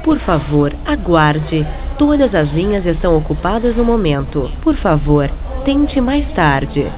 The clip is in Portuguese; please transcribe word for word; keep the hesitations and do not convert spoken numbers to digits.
Por favor, aguarde. Todas as linhas estão ocupadas no momento. Por favor, tente mais tarde.